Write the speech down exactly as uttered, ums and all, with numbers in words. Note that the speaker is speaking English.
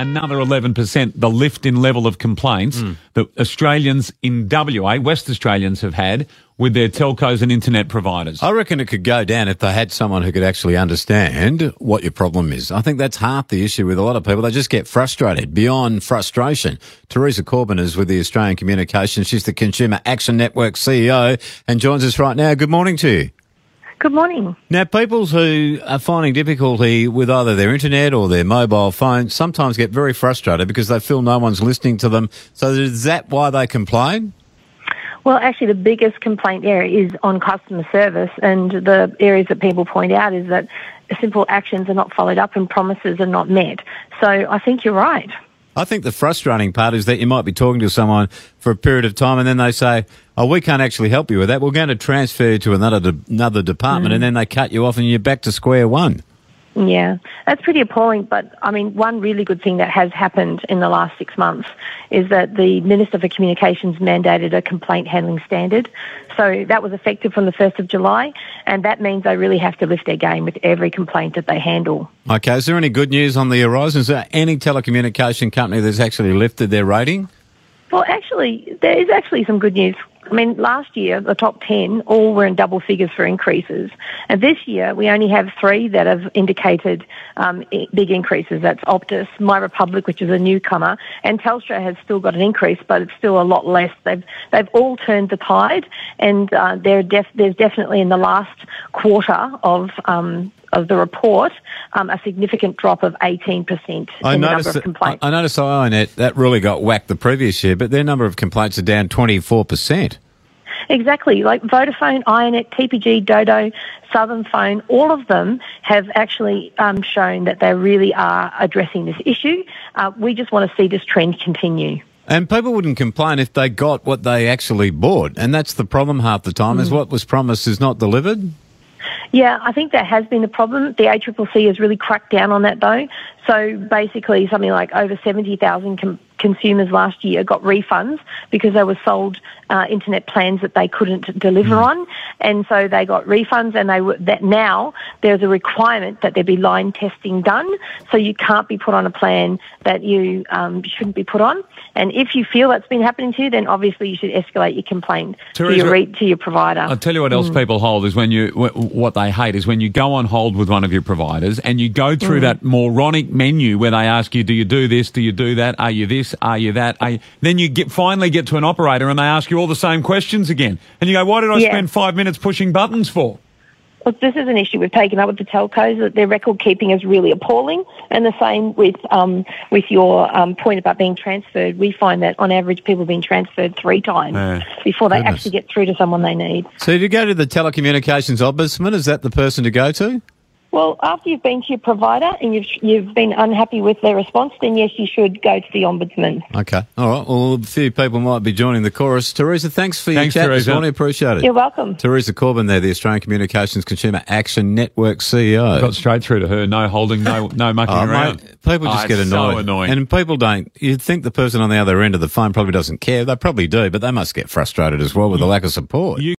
another eleven percent the lift in level of complaints mm. that Australians in W A, West Australians, have had with their telcos and internet providers. I reckon it could go down if they had someone who could actually understand what your problem is. I think that's half the issue with a lot of people. They just get frustrated. Beyond frustration, Teresa Corbin is with the Australian Communications. She's the Consumer Action Network C E O and joins us right now. Good morning to you. Good morning. Now, people who are finding difficulty with either their internet or their mobile phone sometimes get very frustrated because they feel no one's listening to them. So is that why they complain? Well, actually, the biggest complaint area is on customer service, and the areas that people point out is that simple actions are not followed up and promises are not met. So I think you're right. I think the frustrating part is that you might be talking to someone for a period of time and then they say, oh, we can't actually help you with that. We're going to transfer you to another de- another department, mm. and then they cut you off and you're back to square one. Yeah, that's pretty appalling. But, I mean, one really good thing that has happened in the last six months is that the Minister for Communications mandated a complaint handling standard. So that was effective from the first of July, and that means they really have to lift their game with every complaint that they handle. Okay, is there any good news on the horizon? Is there any telecommunication company that's actually lifted their rating? Well, actually, there is actually some good news. I mean, last year, the top ten all were in double figures for increases. And this year, we only have three that have indicated um, big increases. That's Optus, My Republic, which is a newcomer, and Telstra has still got an increase, but it's still a lot less. They've they've all turned the tide, and uh, they're def- there's definitely in the last quarter of um, of the report, um, a significant drop of eighteen percent in the number of complaints. I, I noticed iiNet, that really got whacked the previous year, but their number of complaints are down twenty-four percent. Exactly. Like Vodafone, iiNet, T P G, Dodo, Southern Phone, all of them have actually um, shown that they really are addressing this issue. Uh, we just want to see this trend continue. And people wouldn't complain if they got what they actually bought. And that's the problem half the time, mm. is what was promised is not delivered. Yeah, I think that has been the problem. The A C C C has really cracked down on that, though. So basically something like over seventy thousand com- consumers last year got refunds because they were sold uh, internet plans that they couldn't deliver mm. on. And so they got refunds, and they were, that now there's a requirement that there be line testing done. So you can't be put on a plan that you um, shouldn't be put on. And if you feel that's been happening to you, then obviously you should escalate your complaint Teresa, to your re- to your provider. I'll tell you what else mm. people hold is when you what they hate is when you go on hold with one of your providers and you go through mm. that moronic menu where they ask you, do you do this, do you do that, are you this, are you that? Are you... Then you get finally get to an operator and they ask you all the same questions again. And you go, why did I yeah. spend five minutes pushing buttons for? Look, this is an issue we've taken up with the telcos, that their record keeping is really appalling. And the same with um, with your um, point about being transferred. We find that on average people are being transferred three times uh, before they goodness. actually get through to someone they need. So if you go to the telecommunications ombudsman, is that the person to go to? Well, after you've been to your provider and you've you've been unhappy with their response, then yes, you should go to the Ombudsman. Okay. All right. Well, a few people might be joining the chorus. Teresa, thanks for thanks, your chat Teresa. this morning. Appreciate it. You're welcome. Teresa Corbin there, the Australian Communications Consumer Action Network C E O. Got straight through to her. No holding, no no mucking oh, around. Mate, people just oh, get annoyed. So annoying. And people don't, you'd think the person on the other end of the phone probably doesn't care. They probably do, but they must get frustrated as well with the lack of support. You